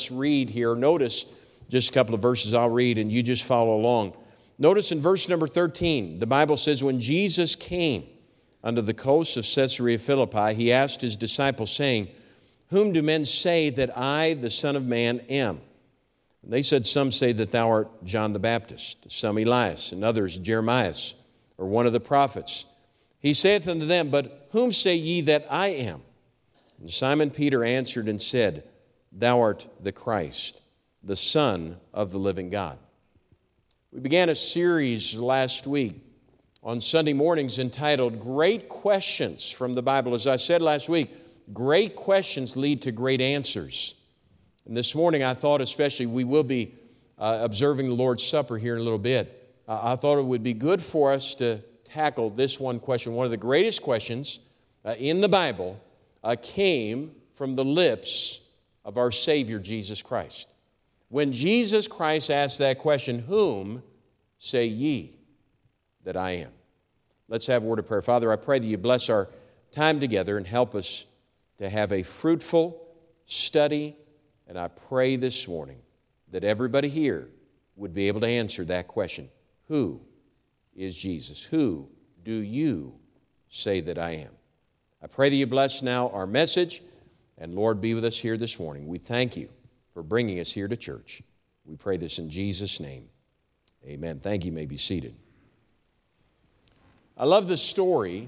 read here. Notice just a couple of verses I'll read, and you just follow along. Notice in verse number 13, the Bible says, when Jesus came unto the coast of Caesarea Philippi, he asked his disciples, saying, whom do men say that I, the Son of Man, am? And they said, some say that thou art John the Baptist, some Elias, and others Jeremiah, or one of the prophets. He saith unto them, but whom say ye that I am? And Simon Peter answered and said, thou art the Christ, the Son of the living God. We began a series last week on Sunday mornings entitled Great Questions from the Bible. As I said last week, great questions lead to great answers. And this morning I thought especially we will be observing the Lord's Supper here in a little bit. I thought it would be good for us to tackle this one question. One of the greatest questions in the Bible came from the lips of our Savior, Jesus Christ. When Jesus Christ asked that question, whom say ye that I am? Let's have a word of prayer. Father, I pray that you bless our time together and help us to have a fruitful study. And I pray this morning that everybody here would be able to answer that question. Who is Jesus? Who do you say that I am? I pray that you bless now our message. And Lord, be with us here this morning. We thank you for bringing us here to church. We pray this in Jesus' name. Amen. Thank you. You may be seated. I love the story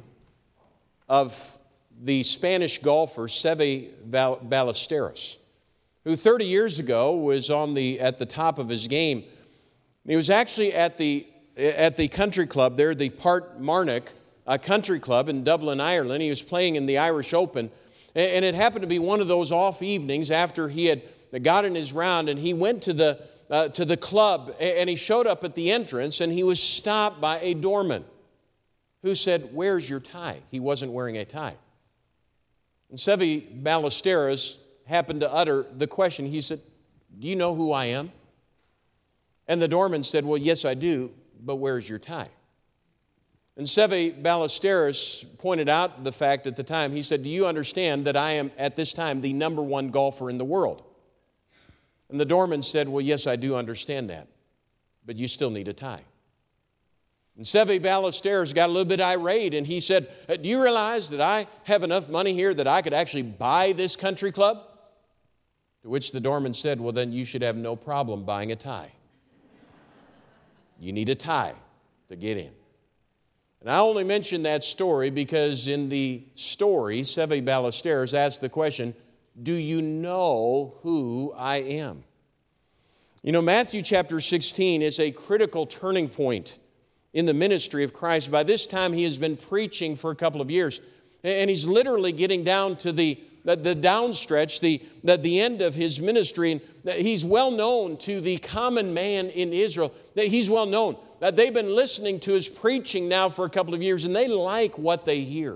of the Spanish golfer Seve Ballesteros, who 30 years ago was at the top of his game. He was actually at the country club there, the Marnock Country Club in Dublin, Ireland. He was playing in the Irish Open, and it happened to be one of those off evenings after he had gotten his round, and he went to the club, and he showed up at the entrance, and he was stopped by a doorman who said, "Where's your tie?" He wasn't wearing a tie. And Seve Ballesteros happened to utter the question. He said, "Do you know who I am?" And the doorman said, "Well, yes, I do, but where's your tie?" And Seve Ballesteros pointed out the fact at the time. He said, "Do you understand that I am, at this time, the number one golfer in the world?" And the doorman said, "Well, yes, I do understand that, but you still need a tie." And Seve Ballesteros got a little bit irate, and he said, "Do you realize that I have enough money here that I could actually buy this country club?" To which the doorman said, "Well, then you should have no problem buying a tie. You need a tie to get in." And I only mention that story because in the story, Seve Ballesteros asked the question, "Do you know who I am?" You know, Matthew chapter 16 is a critical turning point in the ministry of Christ. By this time, he has been preaching for a couple of years, and he's literally getting down to the downstretch, the end of his ministry. And he's well known to the common man in Israel. He's well known. They've been listening to his preaching now for a couple of years, and they like what they hear.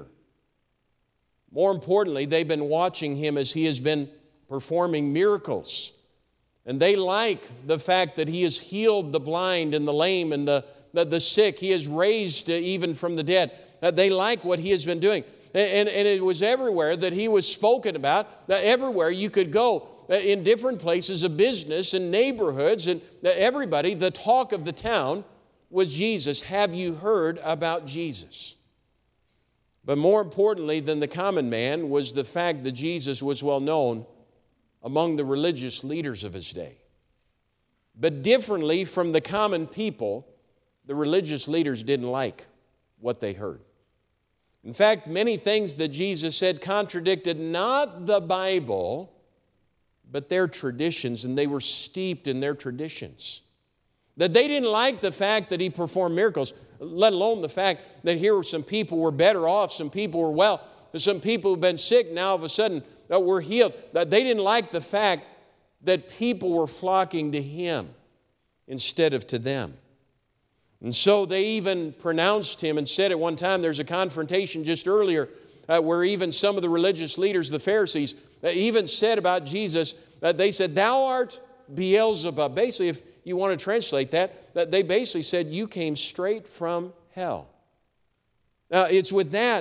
More importantly, they've been watching him as he has been performing miracles. And they like the fact that he has healed the blind and the lame and the sick. He has raised even from the dead. They like what he has been doing. And it was everywhere that he was spoken about. Everywhere you could go, in different places of business and neighborhoods, and everybody, the talk of the town was Jesus. Have you heard about Jesus? But more importantly than the common man was the fact that Jesus was well known among the religious leaders of his day. But differently from the common people, the religious leaders didn't like what they heard. In fact, many things that Jesus said contradicted not the Bible, but their traditions, and they were steeped in their traditions. That they didn't like the fact that he performed miracles, let alone the fact that here some people were better off, some people were well, some people who've been sick now all of a sudden were healed. That they didn't like the fact that people were flocking to him instead of to them. And so they even pronounced him and said at one time, there's a confrontation just earlier where even some of the religious leaders, the Pharisees, even said about Jesus, they said, "Thou art Beelzebub." Basically, if you want to translate that they basically said, "You came straight from hell." Now, it's with that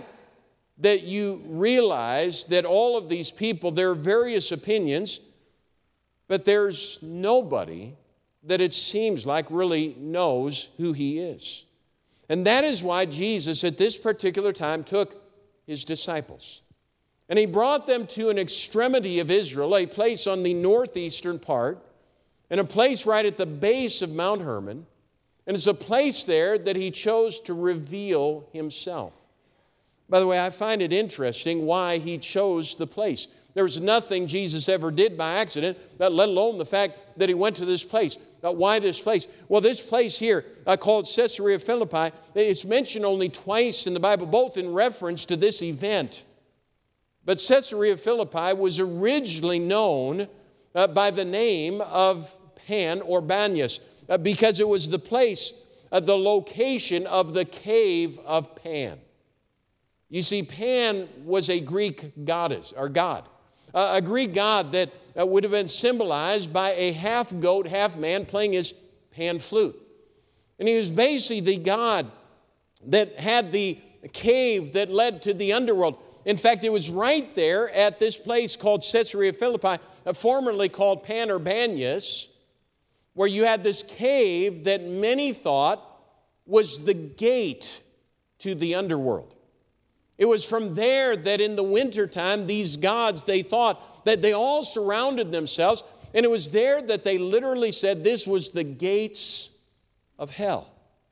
you realize that all of these people, there are various opinions But there's nobody that it seems like really knows who he is. And that is why Jesus at this particular time took his disciples. And he brought them to an extremity of Israel, a place on the northeastern part, and a place right at the base of Mount Hermon. And it's a place there that he chose to reveal himself. By the way, I find it interesting why he chose the place. There was nothing Jesus ever did by accident, let alone the fact that he went to this place. Why this place? Well, this place here, called Caesarea Philippi, it's mentioned only twice in the Bible, both in reference to this event. But Caesarea Philippi was originally known by the name of Pan or Banias, because it was the place, the location of the cave of Pan. You see, Pan was a Greek goddess or god, a Greek god that would have been symbolized by a half-goat, half-man playing his pan flute. And he was basically the god that had the cave that led to the underworld. In fact, it was right there at this place called Caesarea Philippi, formerly called Pan or Banias, where you had this cave that many thought was the gate to the underworld. It was from there that in the wintertime, these gods, they thought that they all surrounded themselves, and it was there that they literally said this was the gates of hell.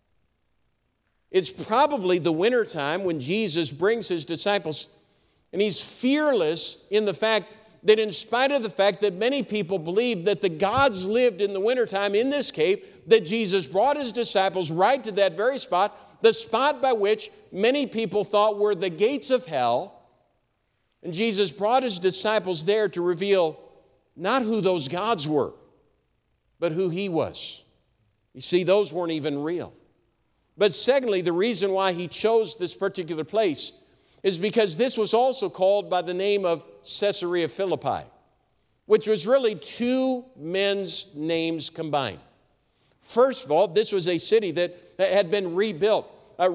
It's probably the wintertime when Jesus brings his disciples, and he's fearless in the fact that in spite of the fact that many people believe that the gods lived in the wintertime in this cave, that Jesus brought his disciples right to that very spot, the spot by which many people thought were the gates of hell. And Jesus brought his disciples there to reveal not who those gods were, but who he was. You see, those weren't even real. But secondly, the reason why he chose this particular place is because this was also called by the name of Caesarea Philippi, which was really two men's names combined. First of all, this was a city that had been rebuilt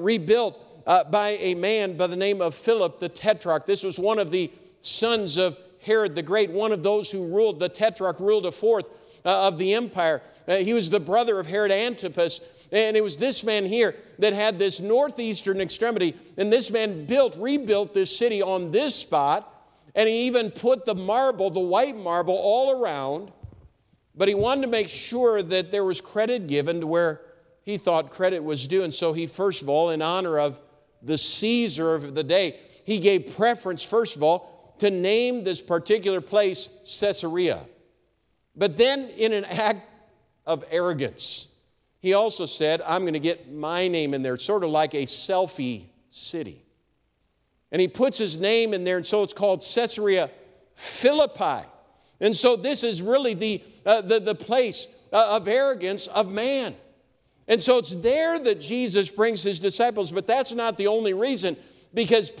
by a man by the name of Philip the Tetrarch. This was one of the sons of Herod the Great, one of those who ruled. The Tetrarch ruled a fourth of the empire. He was the brother of Herod Antipas, and it was this man here that had this northeastern extremity, and this man rebuilt this city on this spot, and he even put the marble, the white marble, all around, but he wanted to make sure that there was credit given to where he thought credit was due. And so he, first of all, in honor of the Caesar of the day, he gave preference, first of all, to name this particular place Caesarea. But then in an act of arrogance, he also said, I'm going to get my name in there, sort of like a selfie city. And he puts his name in there, and so it's called Caesarea Philippi. And so this is really the place of arrogance of man. And so it's there that Jesus brings his disciples, but that's not the only reason, because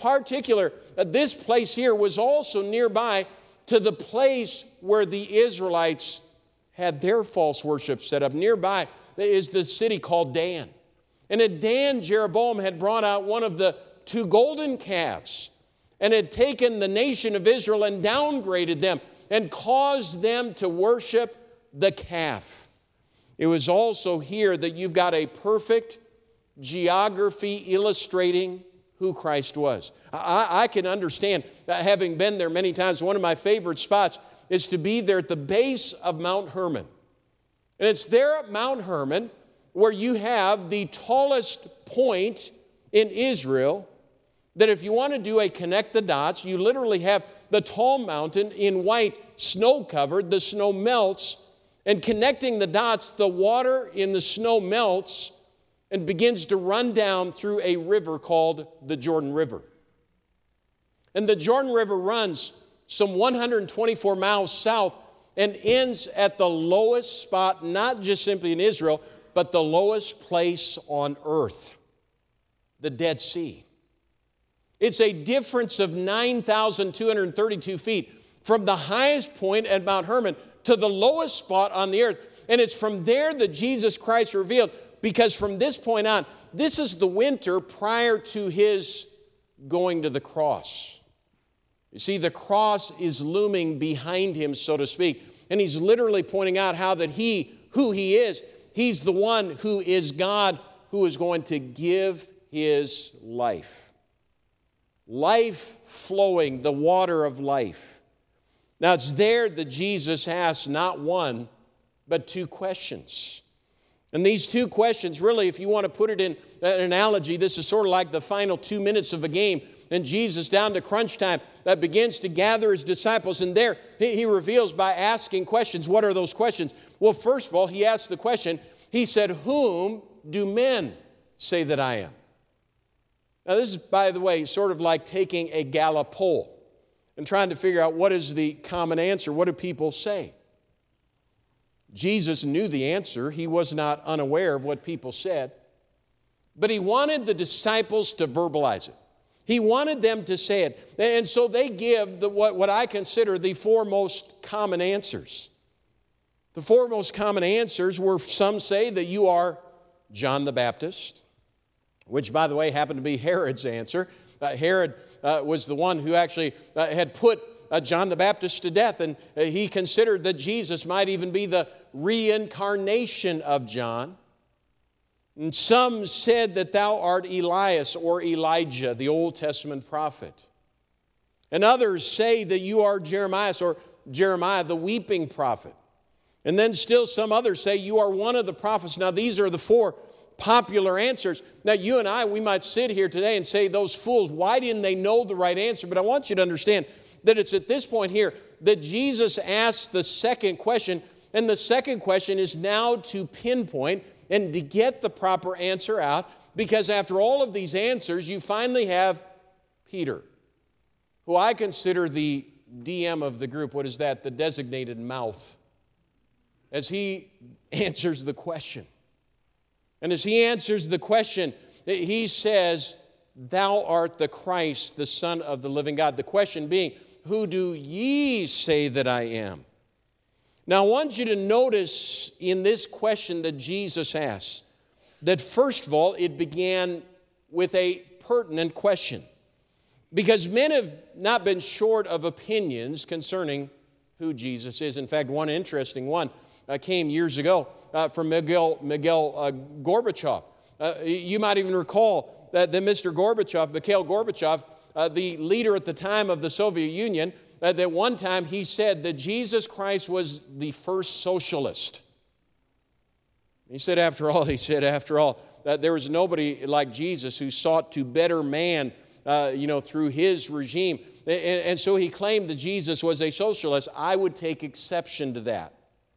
this place here was also nearby to the place where the Israelites had their false worship set up. Nearby is the city called Dan. And at Dan, Jeroboam had brought out one of the two golden calves and had taken the nation of Israel and downgraded them and caused them to worship the calf. It was also here that you've got a perfect geography illustrating who Christ was. I can understand, having been there many times, one of my favorite spots is to be there at the base of Mount Hermon. And it's there at Mount Hermon where you have the tallest point in Israel, that if you want to do a connect the dots, you literally have the tall mountain in white, snow-covered, the snow melts, and connecting the dots, the water in the snow melts and begins to run down through a river called the Jordan River. And the Jordan River runs some 124 miles south and ends at the lowest spot, not just simply in Israel, but the lowest place on earth, the Dead Sea. It's a difference of 9,232 feet from the highest point at Mount Hermon to the lowest spot on the earth. And it's from there that Jesus Christ revealed, because from this point on, this is the winter prior to his going to the cross. You see, the cross is looming behind him, so to speak. And he's literally pointing out how that who he is, he's the one who is God, who is going to give his life. Life flowing, the water of life. Now it's there that Jesus asks not one, but two questions. And these two questions, really, if you want to put it in an analogy, this is sort of like the final 2 minutes of a game. And Jesus, down to crunch time, begins to gather his disciples. And there he reveals by asking questions. What are those questions? Well, first of all, he asked the question, he said, "Whom do men say that I am?" Now this is, by the way, sort of like taking a Gallup poll and trying to figure out what is the common answer. What do people say? Jesus knew the answer. He was not unaware of what people said. But he wanted the disciples to verbalize it. He wanted them to say it. And so they give what I consider the four most common answers. The four most common answers were, some say that you are John the Baptist, which, by the way, happened to be Herod's answer. Herod was the one who actually had put John the Baptist to death, and he considered that Jesus might even be the reincarnation of John. And some said that thou art Elias or Elijah, the Old Testament prophet. And others say that you are Jeremiah or Jeremiah, the weeping prophet. And then still some others say you are one of the prophets. Now these are the four popular answers. Now you and I, we might sit here today and say, those fools, why didn't they know the right answer? But I want you to understand that it's at this point here that Jesus asks the second question. And the second question is now to pinpoint and to get the proper answer out, because after all of these answers, you finally have Peter, who I consider the DM of the group. What is that? The designated mouth. As he answers the question. And as he answers the question, he says, "Thou art the Christ, the Son of the living God." The question being, who do ye say that I am? Now, I want you to notice in this question that Jesus asks, that first of all, it began with a pertinent question. Because men have not been short of opinions concerning who Jesus is. In fact, one interesting one came years ago from Mikhail Gorbachev. You might even recall that Mr. Gorbachev, Mikhail Gorbachev, the leader at the time of the Soviet Union, that one time he said that Jesus Christ was the first socialist. He said, after all, that there was nobody like Jesus who sought to better man, through his regime. And so he claimed that Jesus was a socialist. I would take exception to that.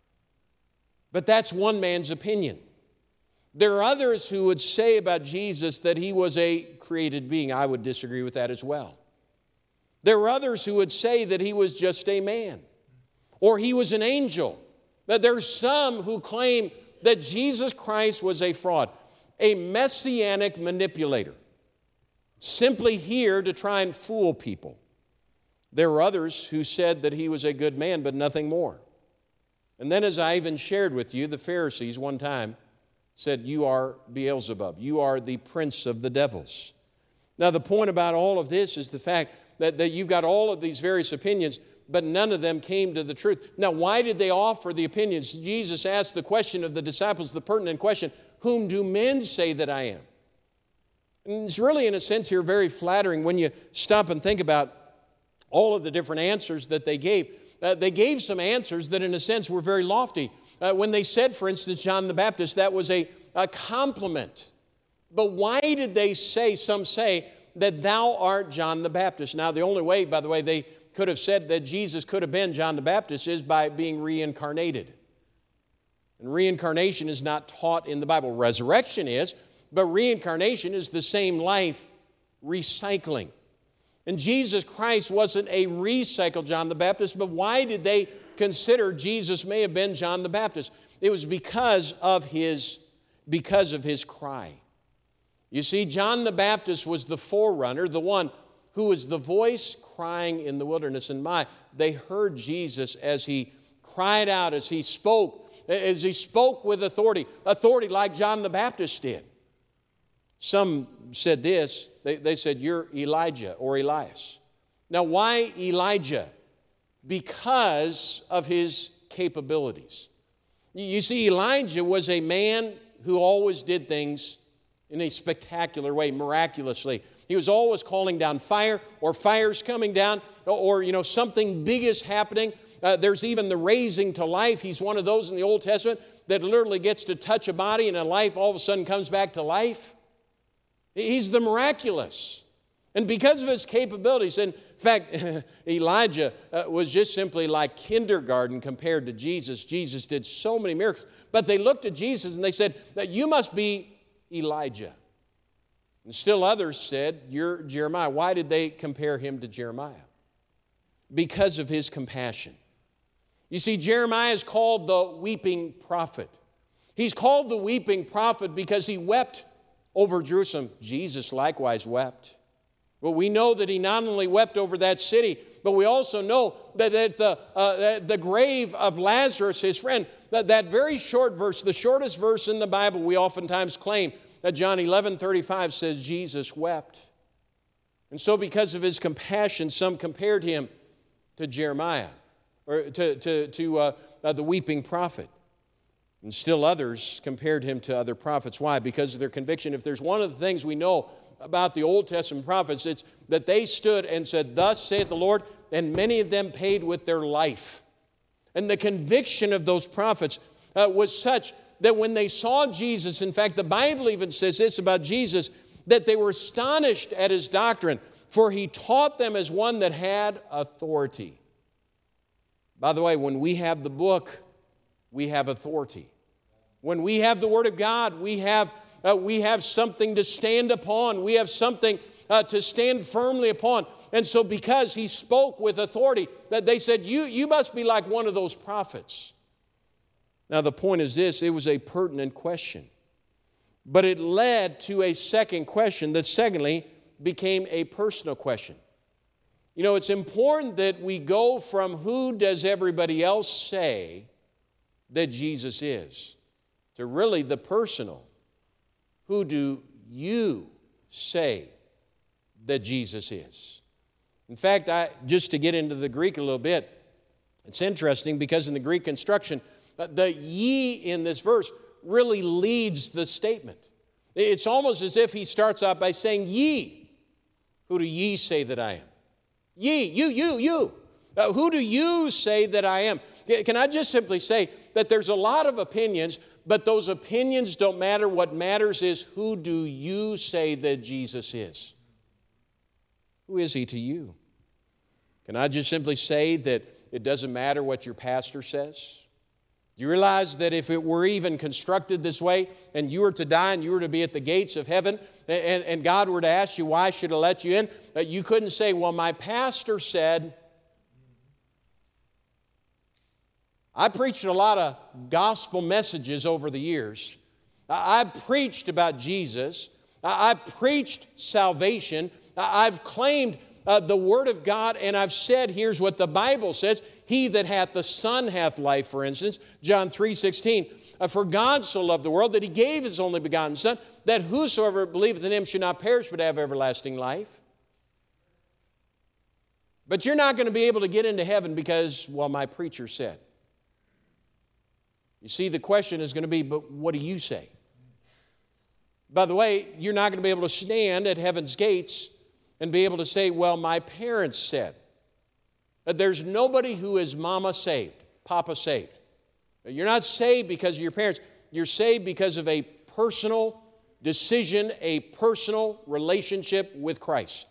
But that's one man's opinion. There are others who would say about Jesus that he was a created being. I would disagree with that as well. There were others who would say that he was just a man, or he was an angel. That there's some who claim that Jesus Christ was a fraud, a messianic manipulator, simply here to try and fool people. There were others who said that he was a good man, but nothing more. And then, as I even shared with you, the Pharisees one time said, "You are Beelzebub. You are the prince of the devils." Now, the point about all of this is the fact that you've got all of these various opinions, but none of them came to the truth. Now, why did they offer the opinions? Jesus asked the question of the disciples, the pertinent question, "Whom do men say that I am?" And it's really, in a sense here, very flattering when you stop and think about all of the different answers that they gave. They gave some answers that, in a sense, were very lofty. When they said, for instance, John the Baptist, that was a compliment. But why did they say, some say, that thou art John the Baptist? Now, the only way, by the way, they could have said that Jesus could have been John the Baptist is by being reincarnated. And reincarnation is not taught in the Bible. Resurrection is, but reincarnation is the same life recycling. And Jesus Christ wasn't a recycled John the Baptist, but why did they consider Jesus may have been John the Baptist? It was because of his cry. You see, John the Baptist was the forerunner, the one who was the voice crying in the wilderness. And they heard Jesus as he cried out, as he spoke with authority like John the Baptist did. Some said this, they said, "You're Elijah or Elias." Now, why Elijah? Because of his capabilities. You see, Elijah was a man who always did things in a spectacular way, miraculously. He was always calling down fire, or fire's coming down, or something big is happening. There's even the raising to life. He's one of those in the Old Testament that literally gets to touch a body and a life all of a sudden comes back to life. He's the miraculous. And because of his capabilities, in fact, Elijah was just simply like kindergarten compared to Jesus. Jesus did so many miracles. But they looked at Jesus and they said, "You must be Elijah." And still others said, "You're Jeremiah." Why did they compare him to Jeremiah? Because of his compassion. You see, Jeremiah is called the weeping prophet. He's called the weeping prophet because he wept over Jerusalem. Jesus likewise wept. Well, we know that he not only wept over that city, but we also know that the grave of Lazarus, his friend, that very short verse, the shortest verse in the Bible, we oftentimes claim that John 11:35 says Jesus wept. And so because of his compassion, some compared him to Jeremiah, or to the weeping prophet. And still others compared him to other prophets. Why? Because of their conviction. If there's one of the things we know about the Old Testament prophets, it's that they stood and said, "Thus saith the Lord," and many of them paid with their life. And the conviction of those prophets was such that when they saw Jesus, in fact, the Bible even says this about Jesus, that they were astonished at his doctrine, for he taught them as one that had authority. By the way, when we have the book, we have authority. When we have the Word of God, we have something to stand upon. We have something to stand firmly upon. And so because he spoke with authority, that they said, you must be like one of those prophets. Now the point is this, it was a pertinent question. But it led to a second question that secondly became a personal question. You know, it's important that we go from who does everybody else say that Jesus is, to really the personal. Who do you say that Jesus is? In fact, just to get into the Greek a little bit, it's interesting because in the Greek construction, the ye in this verse really leads the statement. It's almost as if he starts out by saying, "Ye, who do ye say that I am?" Ye, you. Who do you say that I am? Can I just simply say that there's a lot of opinions, but those opinions don't matter. What matters is, who do you say that Jesus is? Who is he to you? Can I just simply say that it doesn't matter what your pastor says? Do you realize that if it were even constructed this way, and you were to die and you were to be at the gates of heaven, and God were to ask you, "Why should I let you in?" You couldn't say, "Well, my pastor said." I preached a lot of gospel messages over the years. I preached about Jesus. I preached salvation. I've claimed the Word of God, and I've said, here's what the Bible says. He that hath the Son hath life, for instance. John 3:16. For God so loved the world that he gave his only begotten Son, that whosoever believeth in him should not perish but have everlasting life. But you're not going to be able to get into heaven because, well, my preacher said. You see, the question is going to be, but what do you say? By the way, you're not going to be able to stand at heaven's gates and be able to say, well, my parents said. There's nobody who is mama saved, papa saved. You're not saved because of your parents. You're saved because of a personal decision, a personal relationship with Christ.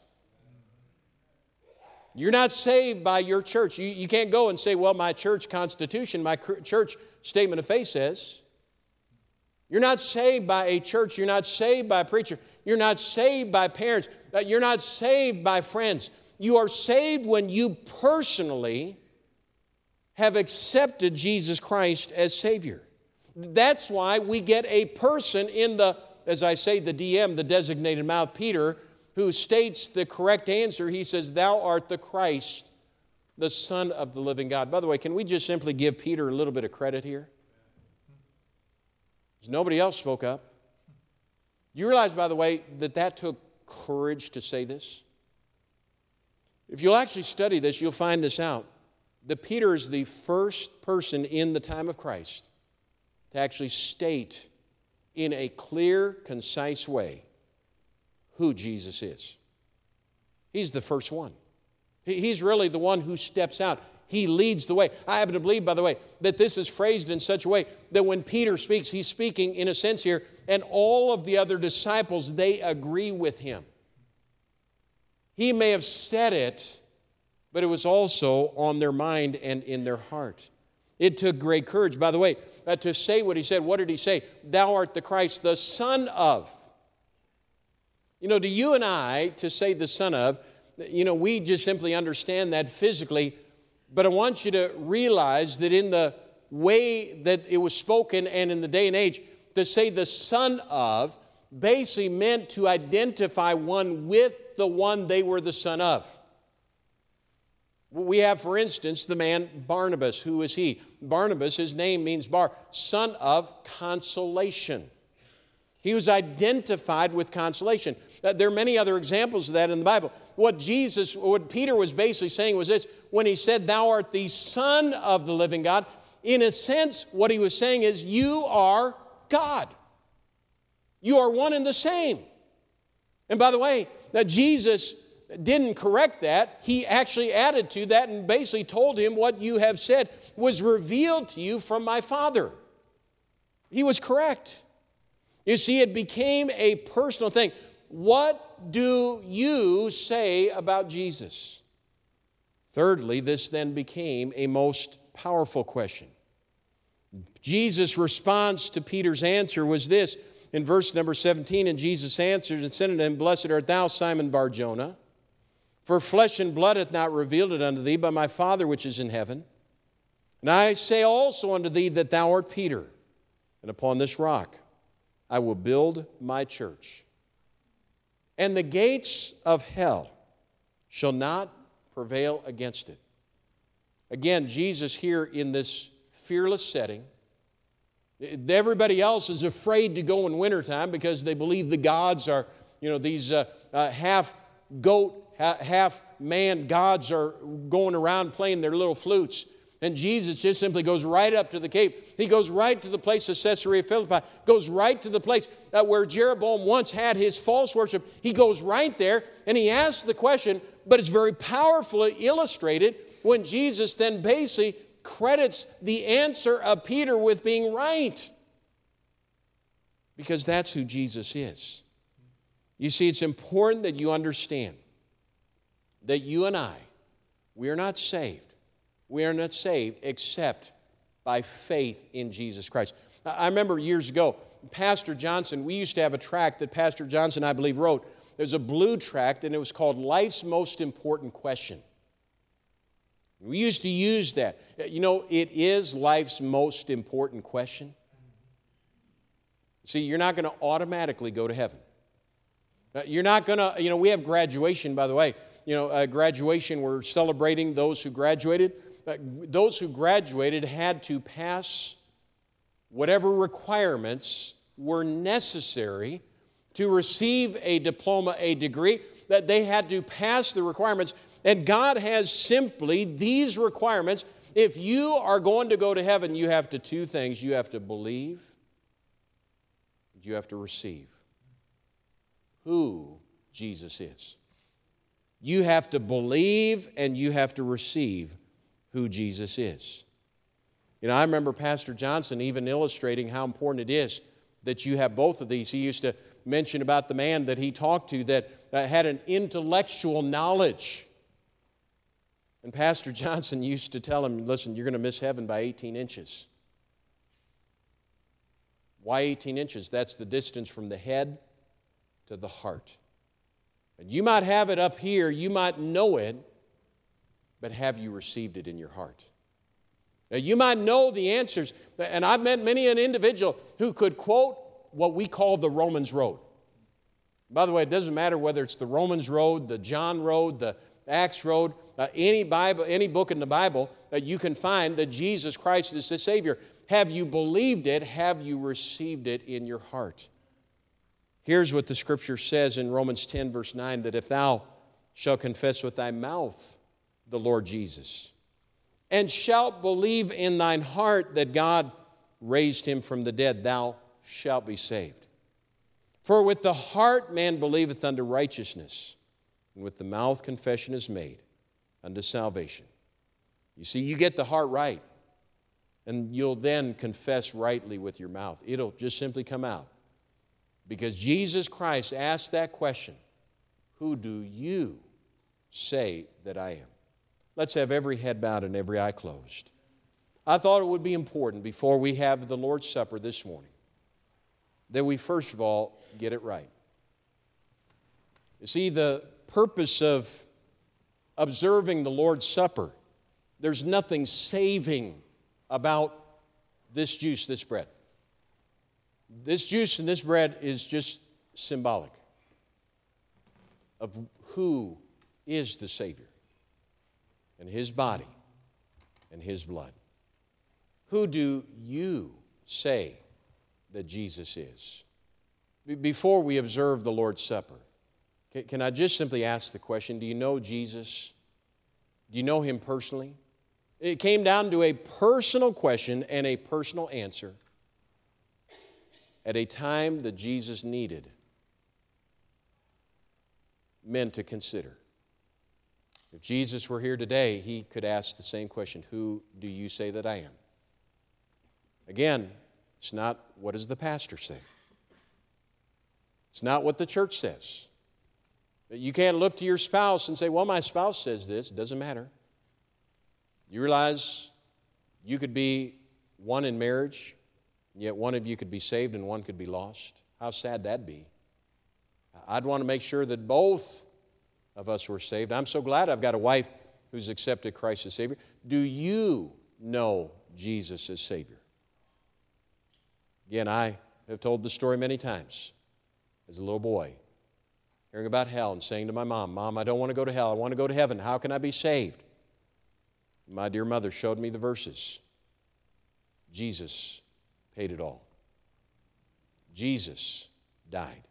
You're not saved by your church. You can't go and say, well, my church constitution, my church statement of faith says. You're not saved by a church. You're not saved by a preacher. You're not saved by parents. You're not saved by friends. You are saved when you personally have accepted Jesus Christ as Savior. That's why we get a person in the, as I say, the DM, the designated mouth, Peter, who states the correct answer. He says, "Thou art the Christ, the Son of the living God." By the way, can we just simply give Peter a little bit of credit here? Because nobody else spoke up. Do you realize, by the way, that took courage to say this? If you'll actually study this, you'll find this out. that Peter is the first person in the time of Christ to actually state in a clear, concise way who Jesus is. He's the first one. He's really the one who steps out. He leads the way. I happen to believe, by the way, that this is phrased in such a way that when Peter speaks, he's speaking in a sense here, and all of the other disciples, they agree with him. He may have said it, but it was also on their mind and in their heart. It took great courage, by the way, to say what he said. What did he say? Thou art the Christ, the Son of. You know, to you and I, to say the Son of, you know, we just simply understand that physically, but I want you to realize that in the way that it was spoken and in the day and age, to say the Son of basically meant to identify one with the one they were the son of. We have, for instance, the man Barnabas. Who is he? Barnabas, his name means son of consolation. He was identified with consolation. There are many other examples of that in the Bible. What Peter was basically saying was this: when he said, thou art the Son of the living God, in a sense, what he was saying is, you are God. You are one and the same. And by the way, that Jesus didn't correct that. He actually added to that and basically told him, what you have said was revealed to you from my Father. He was correct. You see, it became a personal thing. What do you say about Jesus? Thirdly, this then became a most powerful question. Jesus' response to Peter's answer was this. In verse number 17, and Jesus answered and said unto him, Blessed art thou, Simon Bar-Jonah, for flesh and blood hath not revealed it unto thee, but my Father which is in heaven. And I say also unto thee that thou art Peter, and upon this rock I will build my church. And the gates of hell shall not prevail against it. Again, Jesus here in this fearless setting. Everybody else is afraid to go in wintertime because they believe the gods are, these half-goat, half-man gods are going around playing their little flutes. And Jesus just simply goes right up to the cave. He goes right to the place of Caesarea Philippi, goes right to the place where Jeroboam once had his false worship. He goes right there and he asks the question, but it's very powerfully illustrated when Jesus then basically credits the answer of Peter with being right. Because that's who Jesus is. You see, it's important that you understand that you and I, we are not saved. We are not saved except by faith in Jesus Christ. I remember years ago, Pastor Johnson, we used to have a tract that Pastor Johnson, I believe, wrote. There's a blue tract, and it was called Life's Most Important Question. We used to use that. You know, it is life's most important question. See, you're not going to automatically go to heaven. You're not going to, we have graduation, by the way. Graduation, we're celebrating those who graduated. Those who graduated had to pass whatever requirements were necessary to receive a diploma, a degree, that they had to pass the requirements. And God has simply these requirements. If you are going to go to heaven, you have to two things. You have to believe, and you have to receive who Jesus is. You have to believe and you have to receive who Jesus is. I remember Pastor Johnson even illustrating how important it is that you have both of these. He used to mention about the man that he talked to that had an intellectual knowledge. And Pastor Johnson used to tell him, listen, you're going to miss heaven by 18 inches. Why 18 inches? That's the distance from the head to the heart. And you might have it up here, you might know it, but have you received it in your heart? Now, you might know the answers, and I've met many an individual who could quote what we call the Romans Road. By the way, it doesn't matter whether it's the Romans Road, the John Road, the Acts Road, any book in the Bible that you can find that Jesus Christ is the Savior. Have you believed it? Have you received it in your heart? Here's what the Scripture says in Romans 10, verse 9, that if thou shalt confess with thy mouth the Lord Jesus, and shalt believe in thine heart that God raised him from the dead, thou shalt be saved. For with the heart man believeth unto righteousness, and with the mouth confession is made unto salvation. You see, you get the heart right, and you'll then confess rightly with your mouth. It'll just simply come out. Because Jesus Christ asked that question, who do you say that I am? Let's have every head bowed and every eye closed. I thought it would be important before we have the Lord's Supper this morning that we first of all get it right. You see, the purpose of observing the Lord's Supper, there's nothing saving about this juice, this bread. This juice and this bread is just symbolic of who is the Savior and His body and His blood. Who do you say that Jesus is? Before we observe the Lord's Supper, can I just simply ask the question, do you know Jesus? Do you know Him personally? It came down to a personal question and a personal answer at a time that Jesus needed men to consider. If Jesus were here today, He could ask the same question, who do you say that I am? Again, it's not what does the pastor say. It's not what the church says. You can't look to your spouse and say, well, my spouse says this. It doesn't matter. You realize you could be one in marriage, and yet one of you could be saved and one could be lost. How sad that'd be. I'd want to make sure that both of us were saved. I'm so glad I've got a wife who's accepted Christ as Savior. Do you know Jesus as Savior? Again, I have told the story many times as a little boy, hearing about hell and saying to my mom, Mom, I don't want to go to hell. I want to go to heaven. How can I be saved? My dear mother showed me the verses. Jesus paid it all. Jesus died.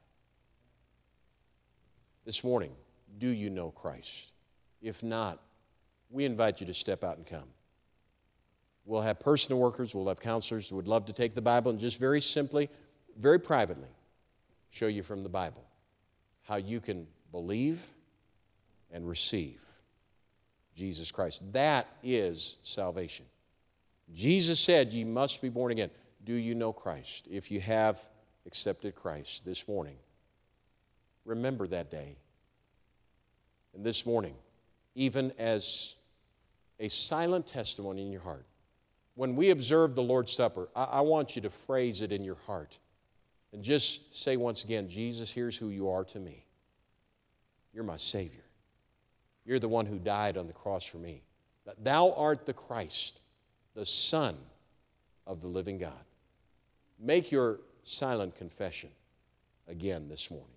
This morning, do you know Christ? If not, we invite you to step out and come. We'll have personal workers, we'll have counselors who would love to take the Bible and just very simply, very privately, show you from the Bible how you can believe and receive Jesus Christ. That is salvation. Jesus said, you must be born again. Do you know Christ? If you have accepted Christ this morning, remember that day. And this morning, even as a silent testimony in your heart, when we observe the Lord's Supper, I want you to phrase it in your heart and just say once again, Jesus, here's who you are to me. You're my Savior. You're the one who died on the cross for me. Thou art the Christ, the Son of the living God. Make your silent confession again this morning.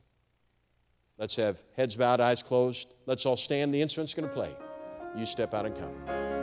Let's have heads bowed, eyes closed. Let's all stand. The instrument's going to play. You step out and come.